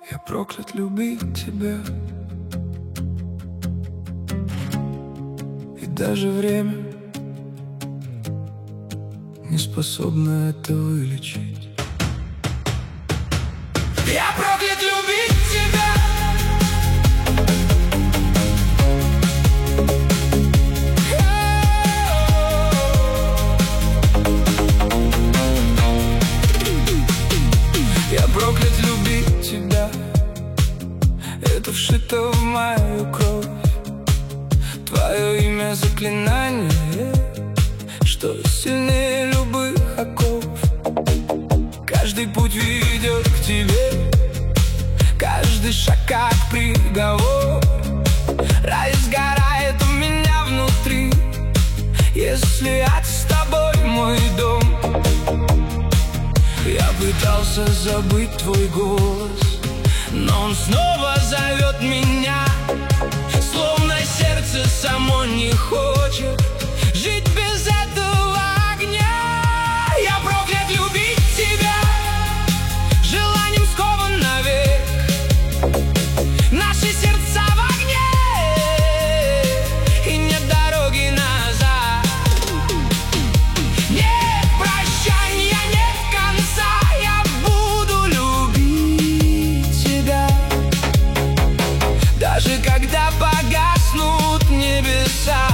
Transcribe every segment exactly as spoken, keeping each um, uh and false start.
Я проклят любить тебя, и даже время не способно это вылечить. Я проклят любить тебя. Я проклят любить тебя. Это вшито в мою кровь. Твое имя заклинание, что сильнее любых оков. Каждый путь ведет к тебе, каждый шаг как приговор. Рай сгорает у меня внутри, если ад с тобой мой дом. Я пытался забыть твой голос, но он снова зовет меня, словно сердце само не хочет жить без этого огня. Я проклят любить тебя, желанием скован навек. Наши сердца в огне, и нет дороги назад. Нет прощания, нет конца. Я буду любить тебя, даже когда погаснут небеса.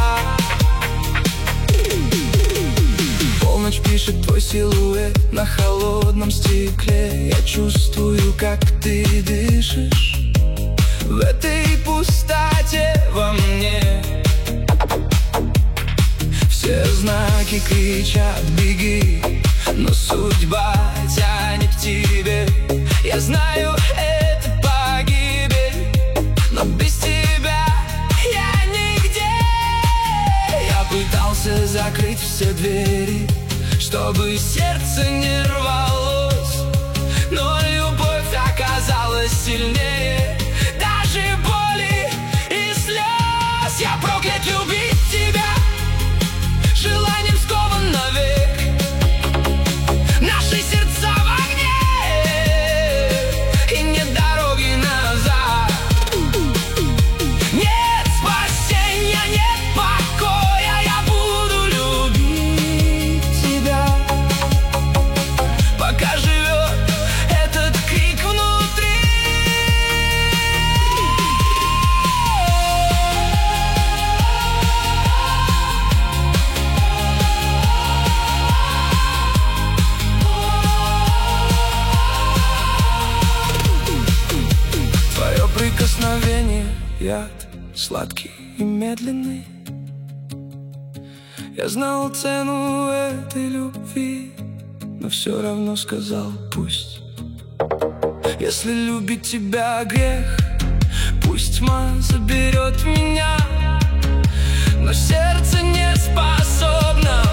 Полночь пишет твой силуэт на холодном стекле. Я чувствую, как ты дышишь в этой пустоте во мне. Все знаки кричат беги, но судьба тянет к тебе. Я знаю, это погибель, но без тебя я нигде. Я пытался закрыть все двери, чтобы сердце не рвалось, но любовь оказалась сильнее даже боли и слез. Я проклят любить тебя, желанием скован навек. Наши сердца в огне, и нет дороги назад. Нет спасения, нет покоя. Я буду любить тебя, пока живет этот крик внутри. Твое прикосновение — яд сладкий и медленный. Я знал цену этой любви, но все равно сказал пусть. Если любить тебя грех, пусть тьма заберет меня, но сердце не способно